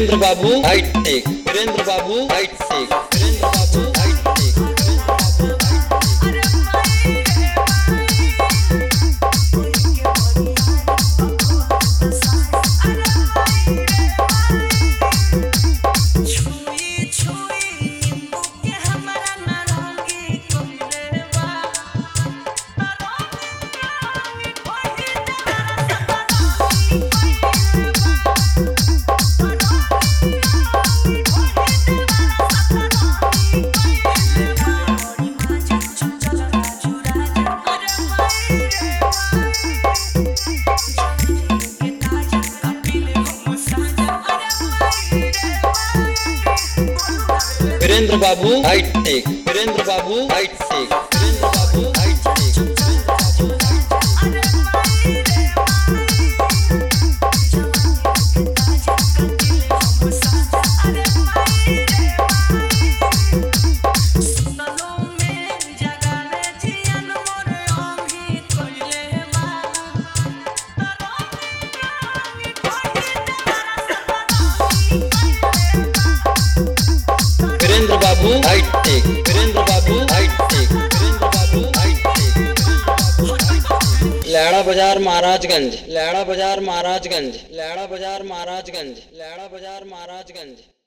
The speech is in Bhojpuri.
वीरेंद्र बाबू हाइट टेक, वीरेंद्र बाबू हाइट टेक, वीरेंद्र बाबू हाइट टेक। वीरेंद्र बाबू हाइट टेक, वीरेंद्र बाबू हाइट टेक, वीरेंद्र बाबू हाइट टेक। वीरेंद्र बाबू हाइट टेक, वीरेंद्र बाबू हाइट टेक, वीरेंद्र बाबू हाइट टेक। लैड़ा बाजार महाराजगंज, लैड़ा बाजार महाराजगंज, लैड़ा बाजार महाराजगंज, लैड़ा बाजार महाराजगंज।